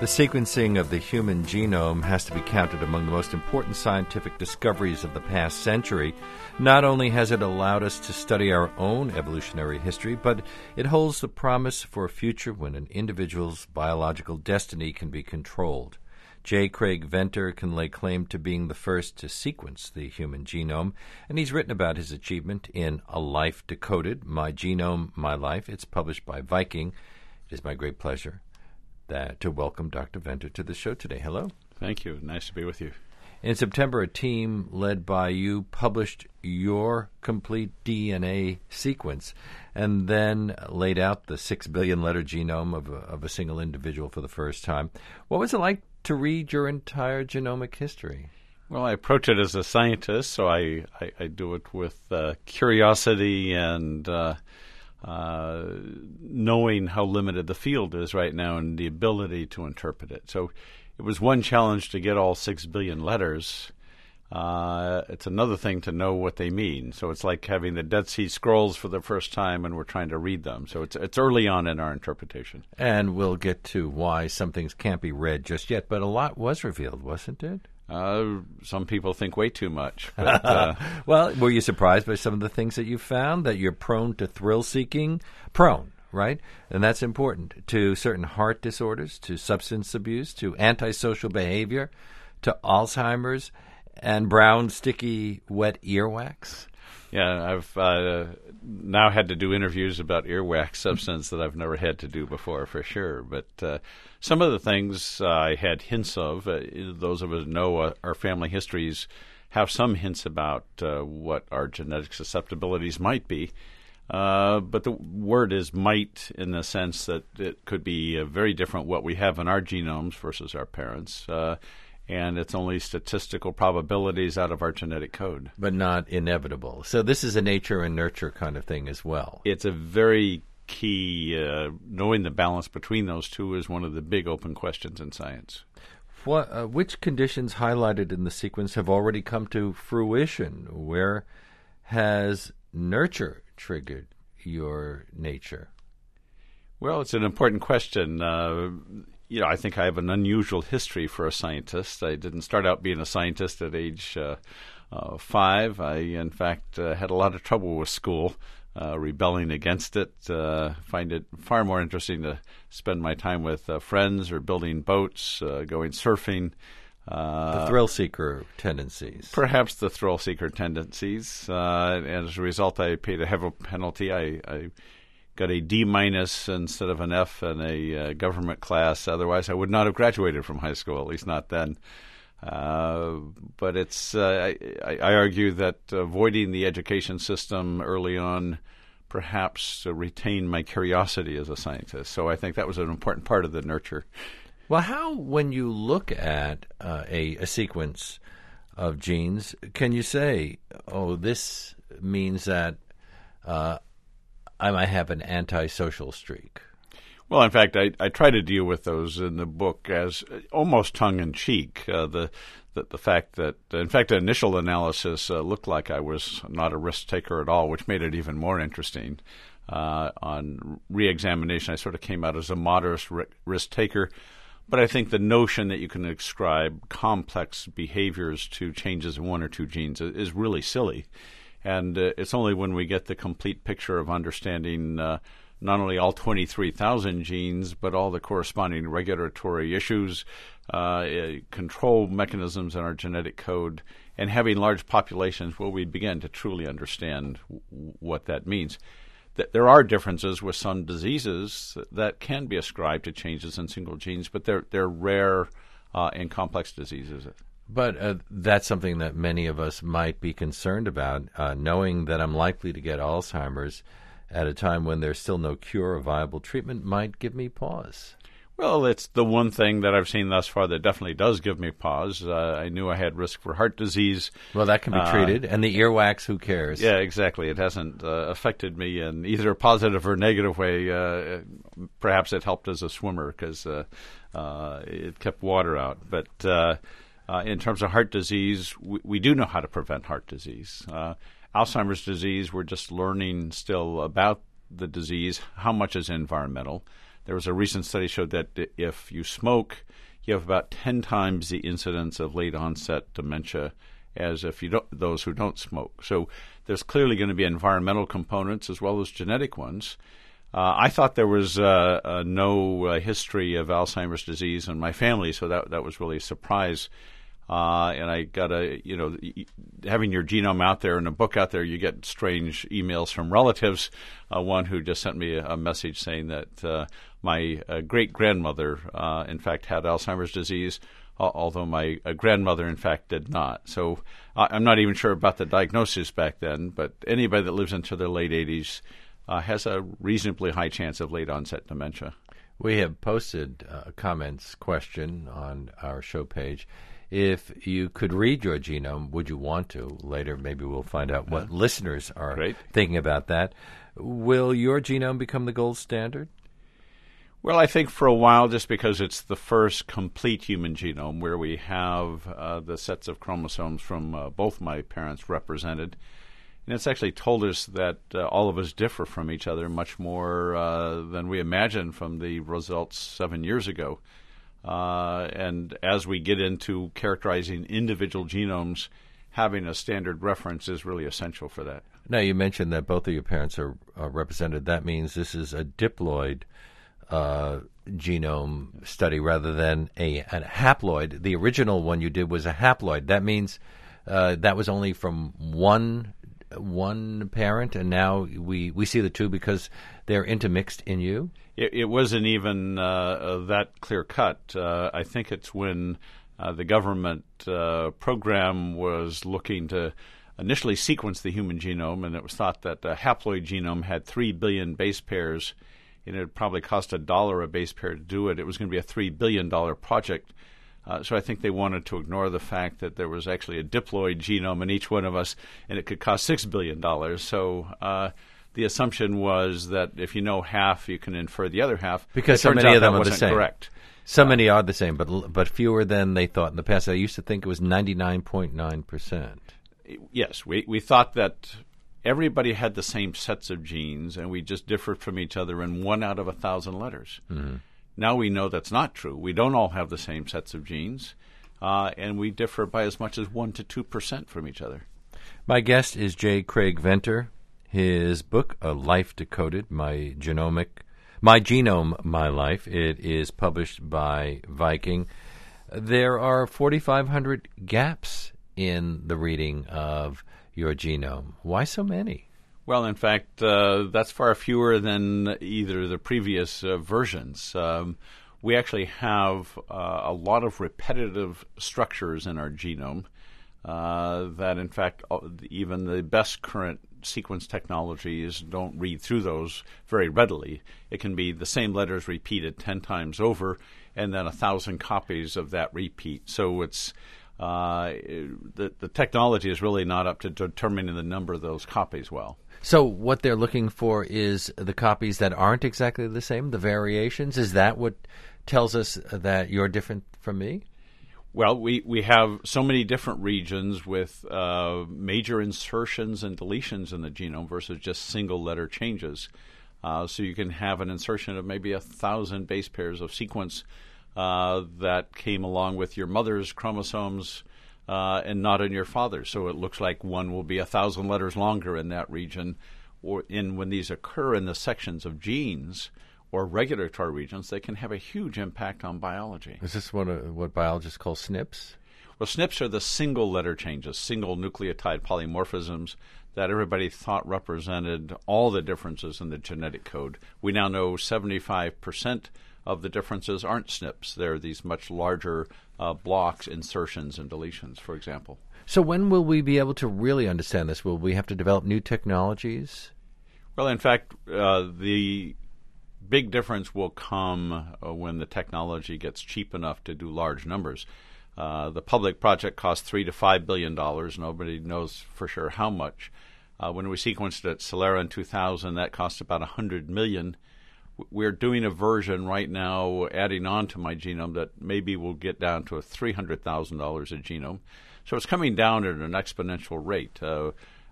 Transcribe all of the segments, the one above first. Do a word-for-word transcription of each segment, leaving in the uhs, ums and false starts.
The sequencing of the human genome has to be counted among the most important scientific discoveries of the past century. Not only has it allowed us to study our own evolutionary history, but it holds the promise for a future when an individual's biological destiny can be controlled. J. Craig Venter can lay claim to being the first to sequence the human genome, and he's written about his achievement in A Life Decoded, My Genome, My Life. It's published by Viking. It is my great pleasure that, to welcome Doctor Venter to the show today. Hello. Thank you. Nice to be with you. In September, a team led by you published your complete D N A sequence and then laid out the six billion letter genome of a, of a single individual for the first time. What was it like to read your entire genomic history? Well, I approach it as a scientist, so I, I, I do it with uh, curiosity and uh, uh, knowing how limited the field is right now and the ability to interpret it. So it was one challenge to get all six billion letters. Uh, it's another thing to know what they mean. So it's like having the Dead Sea Scrolls for the first time and we're trying to read them. So it's it's early on in our interpretation. And we'll get to why some things can't be read just yet, but a lot was revealed, wasn't it? Uh, some people think way too much. But, uh, well, were you surprised by some of the things that you found, that you're prone to thrill-seeking? Prone, right? And that's important. To certain heart disorders, to substance abuse, to antisocial behavior, to Alzheimer's, and brown, sticky, wet earwax. Yeah, I've uh, now had to do interviews about earwax substance that I've never had to do before, for sure. But uh, some of the things uh, I had hints of, uh, those of us who know uh, our family histories have some hints about uh, what our genetic susceptibilities might be. Uh, but the word is might in the sense that it could be uh, very different what we have in our genomes versus our parents. Uh, and it's only statistical probabilities out of our genetic code. But not inevitable. So this is a nature and nurture kind of thing as well. It's a very key, uh, knowing the balance between those two is one of the big open questions in science. What, uh, which conditions highlighted in the sequence have already come to fruition? Where has nurture triggered your nature? Well, it's an important question. Uh, you know, I think I have an unusual history for a scientist. I didn't start out being a scientist at age uh, uh, five. I, in fact, uh, had a lot of trouble with school, uh, rebelling against it. Uh, find it far more interesting to spend my time with uh, friends or building boats, uh, going surfing. Uh, the thrill-seeker tendencies. Perhaps the thrill-seeker tendencies. Uh, and as a result, I paid a heavy penalty. I, I got a D minus instead of an F in a uh, government class. Otherwise, I would not have graduated from high school, at least not then. Uh, but it's uh, I, I argue that avoiding the education system early on perhaps uh, retained my curiosity as a scientist. So I think that was an important part of the nurture. Well, how, when you look at uh, a, a sequence of genes, can you say, oh, this means that uh, I might have an antisocial streak? Well, in fact, I, I try to deal with those in the book as almost tongue-in-cheek. Uh, the, the the fact that, in fact, the initial analysis uh, looked like I was not a risk taker at all, which made it even more interesting. Uh, on re-examination, I sort of came out as a moderate ri- risk taker. But I think the notion that you can ascribe complex behaviors to changes in one or two genes is really silly. And uh, it's only when we get the complete picture of understanding uh, not only all twenty-three thousand genes, but all the corresponding regulatory issues, uh, control mechanisms in our genetic code, and having large populations where we begin to truly understand w- what that means. There are differences with some diseases that can be ascribed to changes in single genes, but they're they're rare uh, and complex diseases. But uh, that's something that many of us might be concerned about, uh, knowing that I'm likely to get Alzheimer's at a time when there's still no cure or viable treatment might give me pause. Well, it's the one thing that I've seen thus far that definitely does give me pause. Uh, I knew I had risk for heart disease. Well, that can be treated. Uh, and the earwax, who cares? Yeah, exactly. It hasn't uh, affected me in either a positive or negative way. Uh, perhaps it helped as a swimmer because uh, uh, it kept water out. But uh, uh, in terms of heart disease, we, we do know how to prevent heart disease. Uh, Alzheimer's disease, we're just learning still about the disease, how much is environmental. there was a recent study showed that if you smoke, you have about ten times the incidence of late onset dementia as if you don't, those who don't smoke. So there's clearly going to be environmental components as well as genetic ones. Uh, I thought there was uh, uh, no uh, history of Alzheimer's disease in my family, so that that was really a surprise. Uh, and I got a, you know, having your genome out there and a book out there, you get strange emails from relatives. Uh, one who just sent me a, a message saying that uh, my uh, great-grandmother, uh, in fact, had Alzheimer's disease, uh, although my uh, grandmother, in fact, did not. So uh, I'm not even sure about the diagnosis back then, but anybody that lives into their late eighties uh, has a reasonably high chance of late-onset dementia. We have posted a comments question on our show page. If you could read your genome, would you want to? Later, maybe we'll find out what uh, listeners are great. thinking about that. Will your genome become the gold standard? Well, I think for a while, just because it's the first complete human genome where we have uh, the sets of chromosomes from uh, both my parents represented. And it's actually told us that uh, all of us differ from each other much more uh, than we imagined from the results seven years ago. Uh, and as we get into characterizing individual genomes, having a standard reference is really essential for that. Now, you mentioned that both of your parents are uh, represented. That means this is a diploid uh, genome study rather than a, a haploid. The original one you did was a haploid. That means uh, that was only from one one parent, and now we, we see the two because they're intermixed in you? It, it wasn't even uh, that clear-cut. Uh, I think it's when uh, the government uh, program was looking to initially sequence the human genome, and it was thought that a haploid genome had three billion base pairs, and it would probably cost a dollar a base pair to do it. It was going to be a three billion dollars project. Uh, so I think they wanted to ignore the fact that there was actually a diploid genome in each one of us, and it could cost six billion dollars. So uh, the assumption was that if you know half, you can infer the other half. Because so many of them are the same. Correct. So uh, many are the same, but but fewer than they thought in the past. I used to think it was ninety-nine point nine percent. Yes, we, we thought that everybody had the same sets of genes, and we just differed from each other in one out of a thousand letters. Mm-hmm. Now we know that's not true. We don't all have the same sets of genes, uh, and we differ by as much as one to two percent from each other. My guest is J. Craig Venter. His book, A Life Decoded, My Genomic, My Genome, My Life, it is published by Viking. There are forty-five hundred gaps in the reading of your genome. Why so many? Well, in fact, uh, that's far fewer than either the previous uh, versions. Um, we actually have uh, a lot of repetitive structures in our genome uh, that, in fact, even the best current sequence technologies don't read through those very readily. It can be the same letters repeated ten times over and then a thousand copies of that repeat. So it's uh, the, the technology is really not up to determining the number of those copies well. So what they're looking for is the copies that aren't exactly the same, the variations? Is that what tells us that you're different from me? Well, we, we have so many different regions with uh, major insertions and deletions in the genome versus just single letter changes. Uh, so you can have an insertion of maybe a thousand base pairs of sequence uh, that came along with your mother's chromosomes Uh, and not in your father's. So it looks like one will be a thousand letters longer in that region. Or in when these occur in the sections of genes or regulatory regions, they can have a huge impact on biology. Is this what, uh, what biologists call S N Ps? Well, S N Ps are the single letter changes, single nucleotide polymorphisms that everybody thought represented all the differences in the genetic code. We now know seventy-five percent of the differences aren't S N Ps. They're these much larger uh, blocks, insertions, and deletions, for example. So when will we be able to really understand this? Will we have to develop new technologies? Well, in fact, uh, the big difference will come uh, when the technology gets cheap enough to do large numbers. Uh, the public project cost three to five billion dollars. Nobody knows for sure how much. Uh, when we sequenced at Celera in two thousand, that cost about a hundred million dollars. We're doing a version right now, adding on to my genome, that maybe will get down to a three hundred thousand dollars a genome. So it's coming down at an exponential rate. Uh,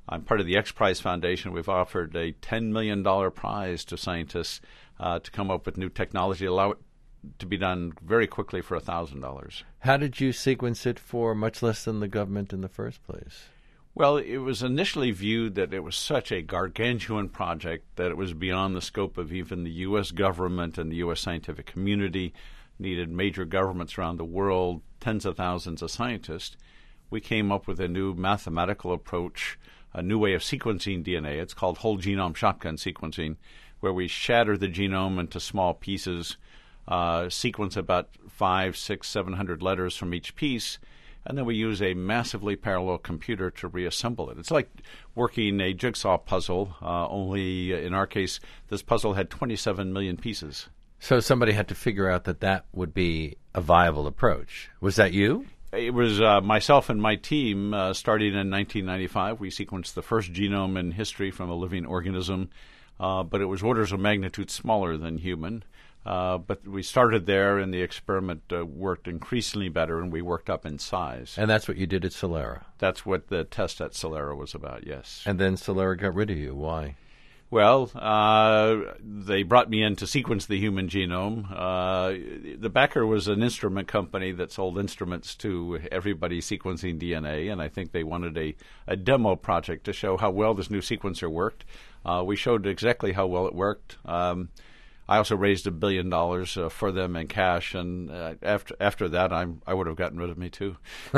I'm part of the X Prize Foundation. We've offered a ten million dollars prize to scientists uh, to come up with new technology, allow it to be done very quickly for one thousand dollars. How did you sequence it for much less than the government in the first place? Well, it was initially viewed that it was such a gargantuan project that it was beyond the scope of even the U S government and the U S scientific community, needed major governments around the world, tens of thousands of scientists. We came up with a new mathematical approach, a new way of sequencing D N A. It's called whole genome shotgun sequencing, where we shatter the genome into small pieces, uh, sequence about five, six, seven hundred letters from each piece, and then we use a massively parallel computer to reassemble it. It's like working a jigsaw puzzle, uh, only in our case, this puzzle had twenty-seven million pieces. So somebody had to figure out that that would be a viable approach. Was that you? It was uh, myself and my team, uh, starting in nineteen ninety-five. We sequenced the first genome in history from a living organism, uh, but it was orders of magnitude smaller than human. Uh, but we started there, and the experiment uh, worked increasingly better, and we worked up in size. And that's what you did at Celera? That's what the test at Celera was about, yes. And then Celera got rid of you. Why? Well, uh, they brought me in to sequence the human genome. Uh, the backer was an instrument company that sold instruments to everybody sequencing D N A, and I think they wanted a, a demo project to show how well this new sequencer worked. Uh, we showed exactly how well it worked. Um, I also raised a billion dollars uh, for them in cash, and uh, after after that, I'm, I would have gotten rid of me too.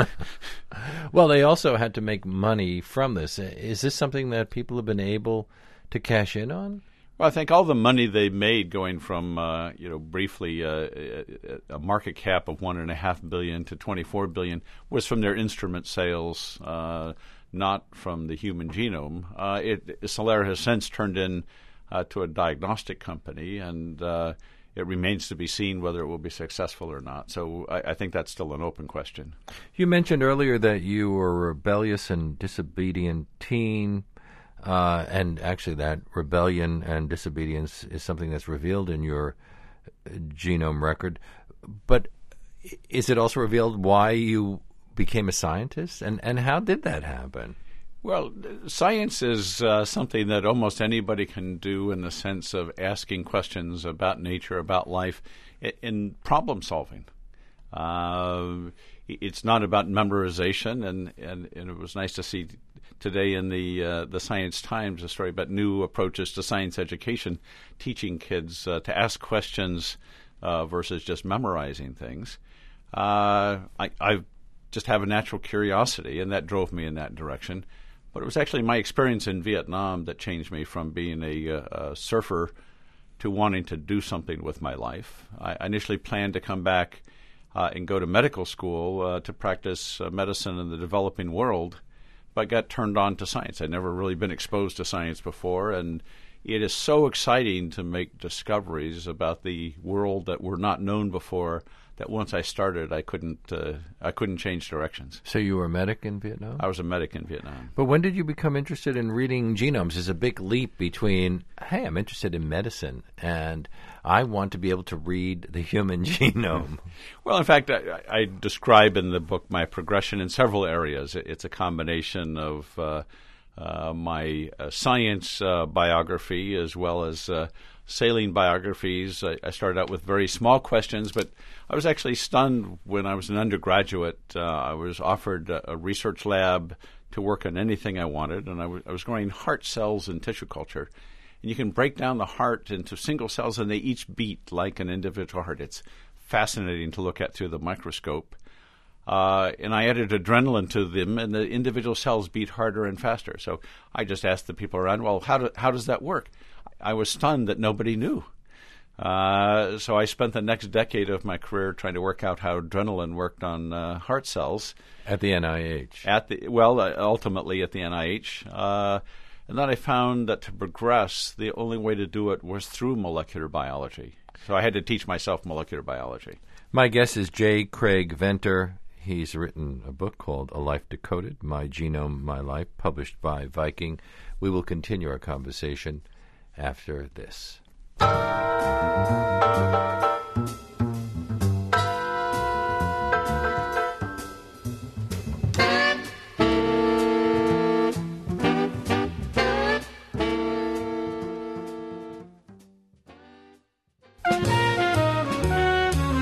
Well, they also had to make money from this. Is this something that people have been able to cash in on? Well, I think all the money they made, going from uh, you know briefly uh, a market cap of one and a half billion to twenty-four billion, was from their instrument sales, uh, not from the human genome. Uh, it, Celera has since turned in uh, to a diagnostic company, and uh, it remains to be seen whether it will be successful or not. So I, I think that's still an open question. You mentioned earlier that you were a rebellious and disobedient teen. Uh, and actually that rebellion and disobedience is something that's revealed in your genome record. But is it also revealed why you became a scientist? And, and how did that happen? Well, science is uh, something that almost anybody can do in the sense of asking questions about nature, about life, in problem solving. Uh, it's not about memorization, and, and, and it was nice to see today in the uh, the Science Times a story about new approaches to science education, teaching kids uh, to ask questions uh, versus just memorizing things. Uh, I, I just have a natural curiosity, and that drove me in that direction. But it was actually my experience in Vietnam that changed me from being a, a surfer to wanting to do something with my life. I initially planned to come back uh, and go to medical school uh, to practice uh, medicine in the developing world, but got turned on to science. I'd never really been exposed to science before, and it is so exciting to make discoveries about the world that were not known before that once I started, I couldn't uh, I couldn't change directions. So you were a medic in Vietnam? I was a medic in Vietnam. But when did you become interested in reading genomes? There's a big leap between, hey, I'm interested in medicine, and I want to be able to read the human genome. Well, in fact, I, I describe in the book my progression in several areas. It's a combination of uh, uh, my uh, science uh, biography as well as uh, sailing biographies. I, I started out with very small questions, but I was actually stunned when I was an undergraduate. Uh, I was offered a, a research lab to work on anything I wanted, and I, w- I was growing heart cells in tissue culture. And you can break down the heart into single cells, and they each beat like an individual heart. It's fascinating to look at through the microscope. Uh, and I added adrenaline to them, and the individual cells beat harder and faster. So I just asked the people around, well, how, do, how does that work? I was stunned that nobody knew. Uh, so I spent the next decade of my career trying to work out how adrenaline worked on uh, heart cells. At the N I H? At the Well, uh, ultimately at the N I H. Uh, and then I found that to progress, the only way to do it was through molecular biology. So I had to teach myself molecular biology. My guest is J. Craig Venter. He's written a book called A Life Decoded, My Genome, My Life, published by Viking. We will continue our conversation after this.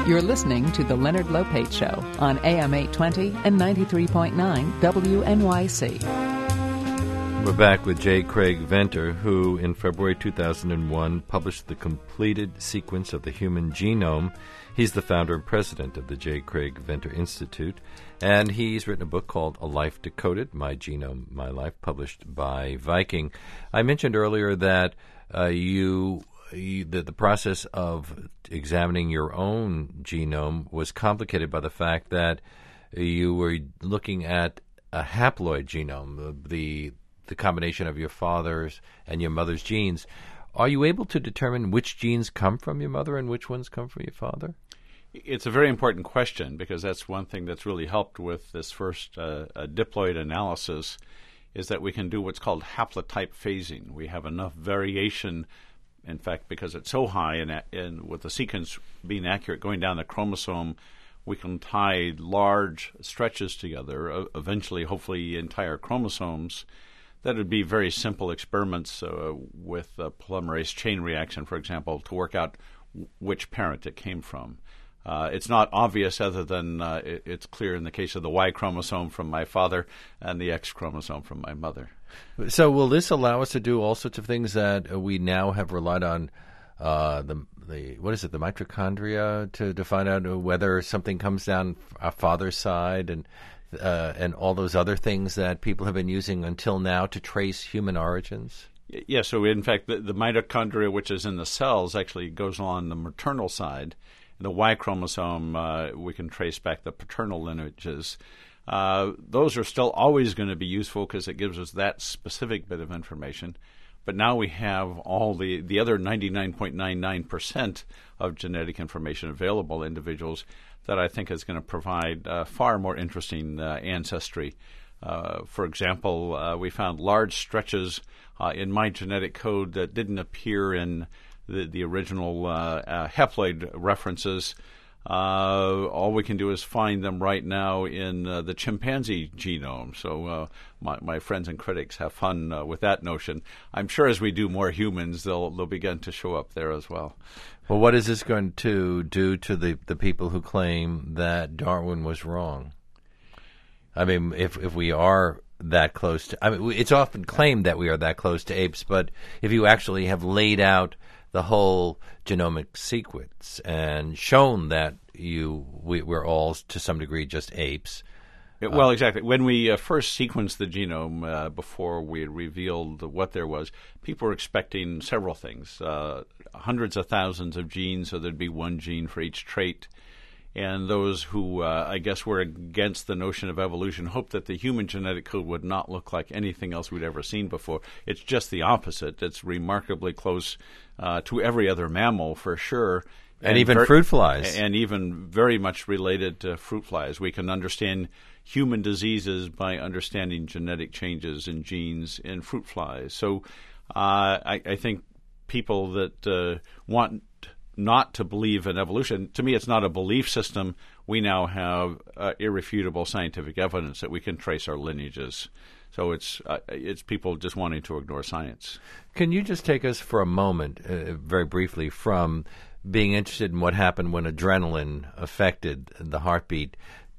You're listening to The Leonard Lopate Show on A M eight twenty and ninety-three point nine W N Y C. We're back with J. Craig Venter, who in February two thousand one published the completed sequence of the human genome. He's the founder and president of the J. Craig Venter Institute, and he's written a book called A Life Decoded, My Genome, My Life, published by Viking. I mentioned earlier that uh, you... You, the, the process of examining your own genome was complicated by the fact that you were looking at a haploid genome, the the combination of your father's and your mother's genes. Are you able to determine which genes come from your mother and which ones come from your father? It's a very important question because that's one thing that's really helped with this first uh, uh, diploid analysis is that we can do what's called haplotype phasing. We have enough variation. In fact, because it's so high, and, and with the sequence being accurate going down the chromosome, we can tie large stretches together, uh, eventually, hopefully, entire chromosomes. That would be very simple experiments uh, with a polymerase chain reaction, for example, to work out w- which parent it came from. Uh, it's not obvious other than uh, it, it's clear in the case of the Y chromosome from my father and the X chromosome from my mother. So will this allow us to do all sorts of things that we now have relied on, uh, the, the what is it, the mitochondria, to, to find out whether something comes down our father's side and uh, and all those other things that people have been using until now to trace human origins? Yeah, so in fact, the, the mitochondria, which is in the cells, actually goes along the maternal side. The Y chromosome, uh, we can trace back the paternal lineages. Uh, those are still always going to be useful because it gives us that specific bit of information. But now we have all the, the other ninety-nine point nine nine percent of genetic information available to individuals that I think is going to provide uh, far more interesting uh, ancestry. Uh, for example, uh, we found large stretches uh, in my genetic code that didn't appear in the, the original uh, uh, haploid references. Uh, all we can do is find them right now in uh, the chimpanzee genome. So uh, my, my friends and critics have fun uh, with that notion. I'm sure as we do more humans, they'll they'll begin to show up there as well. Well, what is this going to do to the, the people who claim that Darwin was wrong? I mean, if if we are that close to, I mean, it's often claimed that we are that close to apes, but if you actually have laid out the whole genomic sequence and shown that you we, we're all to some degree just apes. Well, exactly. When we uh, first sequenced the genome, uh, before we had revealed what there was, people were expecting several things, uh, hundreds of thousands of genes, so there'd be one gene for each trait. And those who, uh, I guess, were against the notion of evolution hoped that the human genetic code would not look like anything else we'd ever seen before. It's just the opposite. It's remarkably close uh, to every other mammal, for sure. And, and even ver- fruit flies. And even very much related to fruit flies. We can understand human diseases by understanding genetic changes in genes in fruit flies. So uh, I, I think people that uh, want not to believe in evolution, to me it's not a belief system. We now have uh, irrefutable scientific evidence that we can trace our lineages. So it's uh, it's people just wanting to ignore science. Can you just take us for a moment, uh, very briefly, from being interested in what happened when adrenaline affected the heartbeat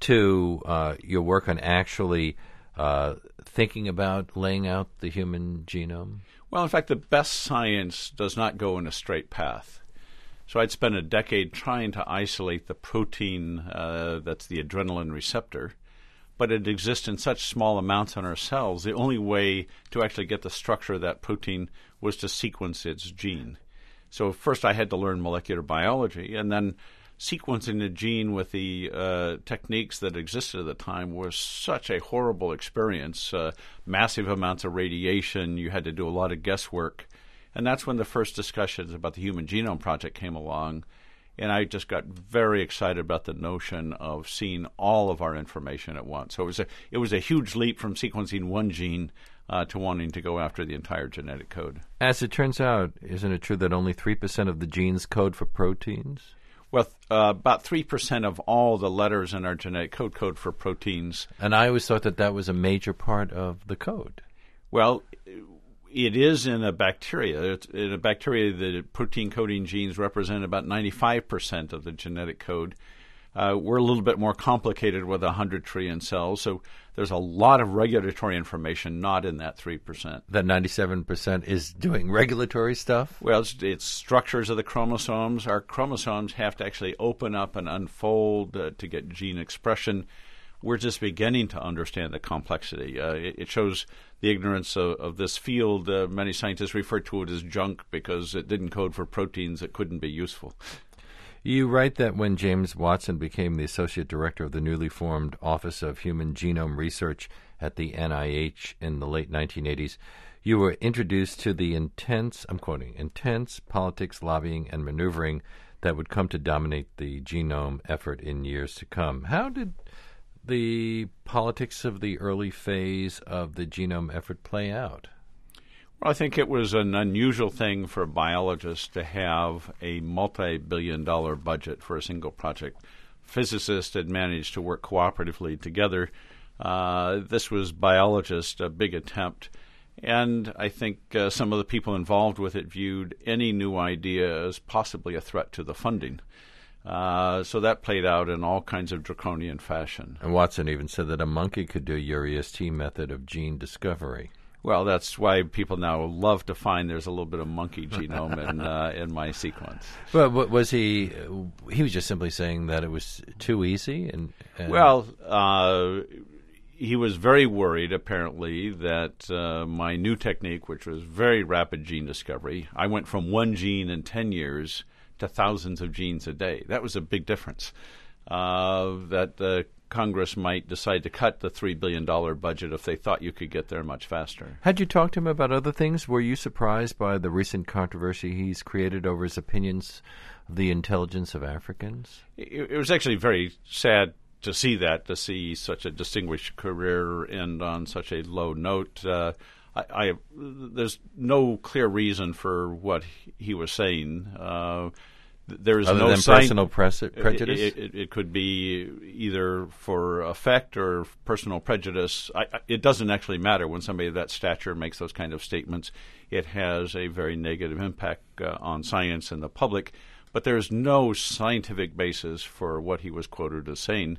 to uh, your work on actually uh, thinking about laying out the human genome? Well, in fact, the best science does not go in a straight path. So I'd spent a decade trying to isolate the protein uh, that's the adrenaline receptor, but it exists in such small amounts in our cells. The only way to actually get the structure of that protein was to sequence its gene. So first I had to learn molecular biology, and then sequencing the gene with the uh, techniques that existed at the time was such a horrible experience. Uh, massive amounts of radiation. You had to do a lot of guesswork. And that's when the first discussions about the Human Genome Project came along, and I just got very excited about the notion of seeing all of our information at once. So it was a it was a huge leap from sequencing one gene uh, to wanting to go after the entire genetic code. As it turns out, isn't it true that only three percent of the genes code for proteins? Well, uh, about three percent of all the letters in our genetic code code for proteins. And I always thought that that was a major part of the code. Well, It is in a bacteria. It's in a bacteria, the protein coding genes represent about ninety-five percent of the genetic code. Uh, we're a little bit more complicated with one hundred trillion cells, so there's a lot of regulatory information not in that three percent. That ninety-seven percent is doing regulatory stuff? Well, it's, it's structures of the chromosomes. Our chromosomes have to actually open up and unfold uh, to get gene expression. We're just beginning to understand the complexity. Uh, it, it shows the ignorance of, of this field. Uh, many scientists refer to it as junk because it didn't code for proteins that couldn't be useful. You write that when James Watson became the associate director of the newly formed Office of Human Genome Research at the N I H in the late nineteen eighties, you were introduced to the intense, I'm quoting, intense politics, lobbying, and maneuvering that would come to dominate the genome effort in years to come. How did the politics of the early phase of the genome effort play out? Well, I think it was an unusual thing for biologists to have a multi-billion dollar budget for a single project. Physicists had managed to work cooperatively together. Uh, this was biologists, a big attempt. And I think uh, some of the people involved with it viewed any new idea as possibly a threat to the funding. Uh, so that played out in all kinds of draconian fashion. And Watson even said that a monkey could do your E S T method of gene discovery. Well, that's why people now love to find there's a little bit of monkey genome in uh, in my sequence. But was he? He was just simply saying that it was too easy. And, and well, uh, he was very worried, apparently, that uh, my new technique, which was very rapid gene discovery, I went from one gene in ten years to thousands of genes a day. That was a big difference. Uh, that uh, Congress might decide to cut the three billion dollars budget if they thought you could get there much faster. Had you talked to him about other things? Were you surprised by the recent controversy he's created over his opinions of the intelligence of Africans? It, it was actually very sad to see that, to see such a distinguished career end on such a low note. Uh, I, I, there's no clear reason for what he was saying. Uh, There's Other no than sign- personal pres- prejudice? It, it, it could be either for effect or personal prejudice. I, I, it doesn't actually matter when somebody of that stature makes those kind of statements. It has a very negative impact uh, on science and the public. But there's no scientific basis for what he was quoted as saying.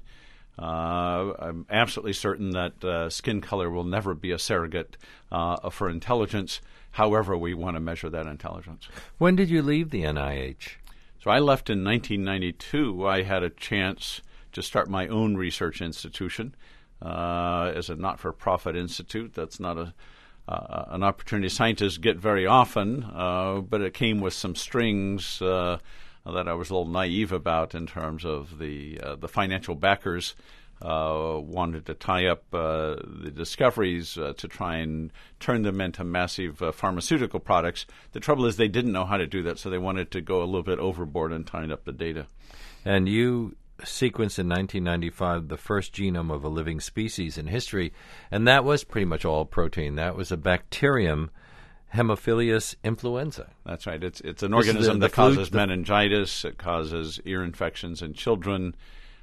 Uh, I'm absolutely certain that uh, skin color will never be a surrogate uh, for intelligence, however we want to measure that intelligence. When did you leave the N I H? So I left in nineteen ninety-two. I had a chance to start my own research institution uh, as a not-for-profit institute. That's not a uh, an opportunity scientists get very often, uh, but it came with some strings uh, that I was a little naive about in terms of the uh, the financial backers uh, wanted to tie up uh, the discoveries uh, to try and turn them into massive uh, pharmaceutical products. The trouble is they didn't know how to do that, so they wanted to go a little bit overboard in tying up the data. And you sequenced in nineteen ninety-five the first genome of a living species in history, and that was pretty much all protein. That was a bacterium, Haemophilus influenza. That's right. It's it's an organism the, the that flu, causes the... meningitis. It causes ear infections in children.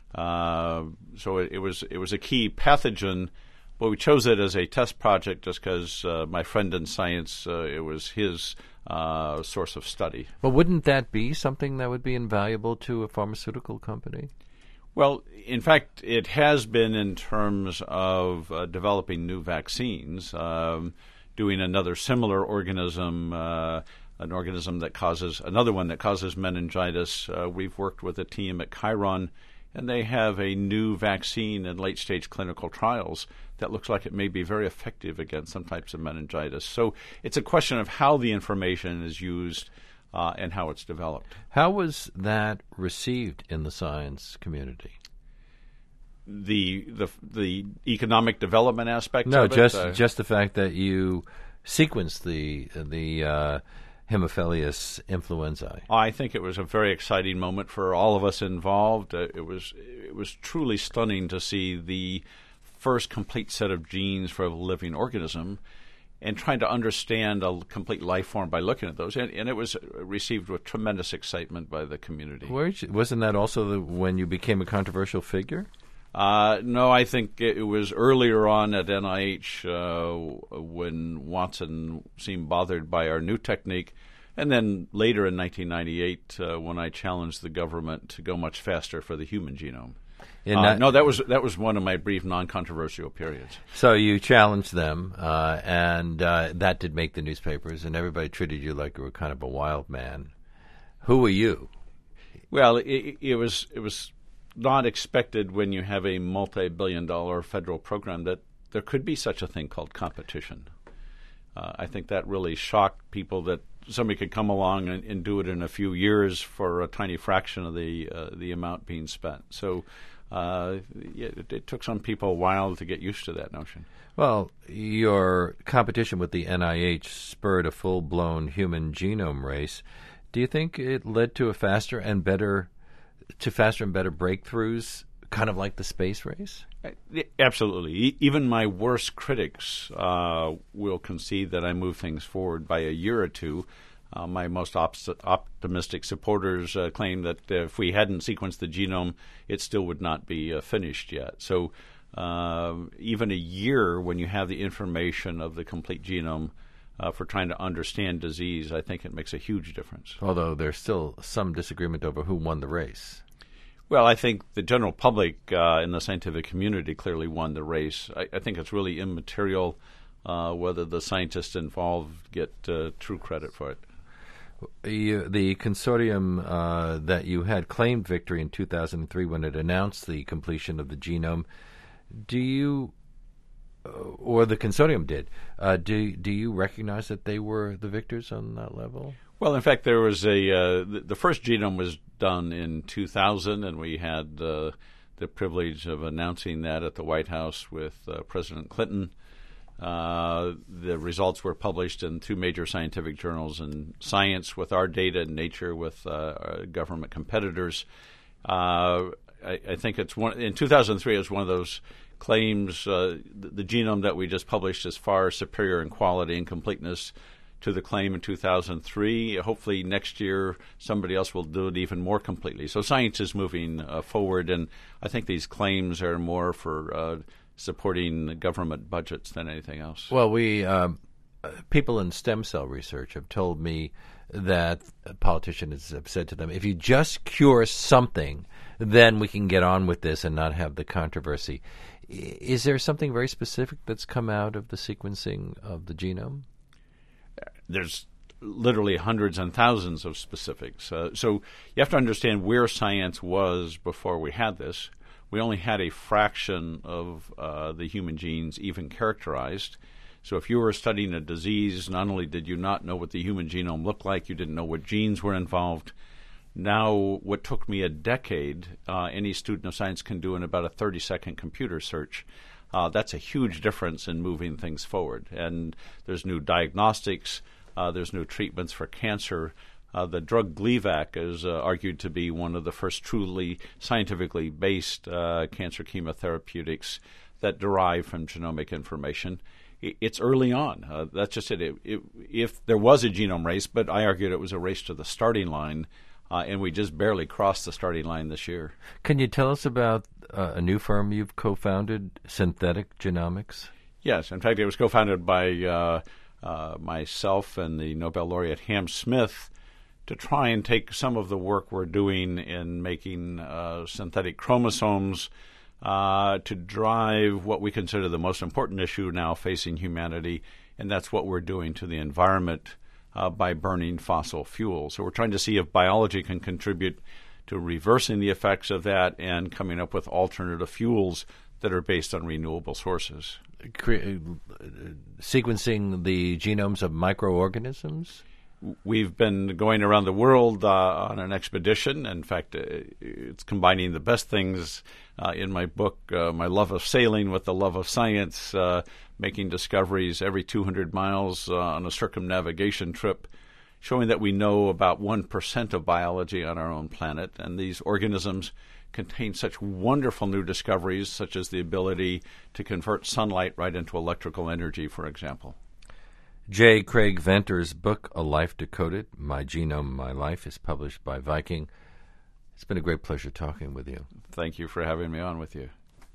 Uh, so it, it was it was a key pathogen. Well, we chose it as a test project just because uh, my friend in science, uh, it was his uh, source of study. Well, wouldn't that be something that would be invaluable to a pharmaceutical company? Well, in fact, it has been in terms of uh, developing new vaccines, um, doing another similar organism, uh, an organism that causes, another one that causes meningitis. Uh, we've worked with a team at Chiron, and they have a new vaccine in late-stage clinical trials that looks like it may be very effective against some types of meningitis. So it's a question of how the information is used uh, and how it's developed. How was that received in the science community? The the the economic development aspect no, of it? No, just uh, just the fact that you sequenced the the uh, Haemophilus influenzae. I think it was a very exciting moment for all of us involved. Uh, it was it was truly stunning to see the first complete set of genes for a living organism and trying to understand a complete life form by looking at those. And, and it was received with tremendous excitement by the community. Where, wasn't that also the, when you became a controversial figure? Uh, no, I think it was earlier on at N I H uh, when Watson seemed bothered by our new technique, and then later in nineteen ninety-eight uh, when I challenged the government to go much faster for the human genome. Uh, that, no, that was that was one of my brief non-controversial periods. So you challenged them, uh, and uh, that did make the newspapers, and everybody treated you like you were kind of a wild man. Who were you? Well, it, it was it was not expected when you have a multi-billion dollar federal program that there could be such a thing called competition. Uh, I think that really shocked people that somebody could come along and, and do it in a few years for a tiny fraction of the uh, the amount being spent. So uh, it, it took some people a while to get used to that notion. Well, your competition with the N I H spurred a full-blown human genome race. Do you think it led to a faster and better, to faster and better breakthroughs, kind of like the space race? Absolutely. E- even my worst critics uh, will concede that I move things forward by a year or two. Uh, my most op- optimistic supporters uh, claim that if we hadn't sequenced the genome, it still would not be uh, finished yet. So uh, even a year when you have the information of the complete genome uh, for trying to understand disease, I think it makes a huge difference. Although there's still some disagreement over who won the race. Well, I think the general public uh, in the scientific community clearly won the race. I, I think it's really immaterial uh, whether the scientists involved get uh, true credit for it. You, the consortium uh, that you had claimed victory in two thousand three when it announced the completion of the genome. Do you, uh, or the consortium did, uh, do, do you recognize that they were the victors on that level? Well, in fact, there was a uh, the, the first genome was done in two thousand, and we had uh, the privilege of announcing that at the White House with uh, President Clinton. Uh, the results were published in two major scientific journals, in Science with our data, and Nature with uh, our government competitors. Uh, I, I think it's one in two thousand three. It was one of those claims. Uh, the, the genome that we just published is far superior in quality and completeness to the claim in two thousand three. Hopefully next year somebody else will do it even more completely. So science is moving uh, forward, and I think these claims are more for uh, supporting government budgets than anything else. Well, we um, people in stem cell research have told me that politicians have said to them, if you just cure something, then we can get on with this and not have the controversy. Is there something very specific that's come out of the sequencing of the genome? There's literally hundreds and thousands of specifics. Uh, so you have to understand where science was before we had this. We only had a fraction of uh, the human genes even characterized. So if you were studying a disease, not only did you not know what the human genome looked like, you didn't know what genes were involved. Now, what took me a decade, uh, any student of science can do in about a thirty-second computer search. Uh, that's a huge difference in moving things forward. And there's new diagnostics. Uh, there's new treatments for cancer. Uh, the drug Gleevec is uh, argued to be one of the first truly scientifically based uh, cancer chemotherapeutics that derive from genomic information. I, it's early on. Uh, that's just it. It, it. If there was a genome race, but I argued it was a race to the starting line, uh, and we just barely crossed the starting line this year. Can you tell us about uh, a new firm you've co-founded, Synthetic Genomics? Yes. In fact, it was co-founded by uh, uh, myself and the Nobel laureate Ham Smith, to try and take some of the work we're doing in making uh, synthetic chromosomes uh, to drive what we consider the most important issue now facing humanity, and that's what we're doing to the environment uh, by burning fossil fuels. So we're trying to see if biology can contribute to reversing the effects of that and coming up with alternative fuels that are based on renewable sources. Cre- sequencing the genomes of microorganisms? We've been going around the world uh, on an expedition. In fact, uh, it's combining the best things uh, in my book, uh, my love of sailing with the love of science, uh, making discoveries every two hundred miles uh, on a circumnavigation trip, showing that we know about one percent of biology on our own planet. And these organisms contain such wonderful new discoveries, such as the ability to convert sunlight right into electrical energy, for example. J. Craig Venter's book, A Life Decoded, My Genome, My Life, is published by Viking. It's been a great pleasure talking with you. Thank you for having me on with you.